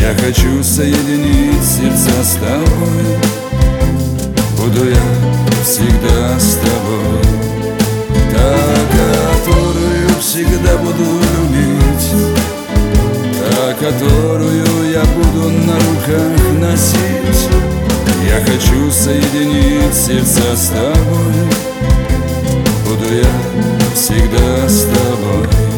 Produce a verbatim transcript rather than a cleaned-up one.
Я хочу соединить сердца с тобой. Буду я всегда с тобой. Та, которую всегда буду любить, та, которую я буду на руках носить. Я хочу соединить сердца с тобой. Буду я всегда с тобой.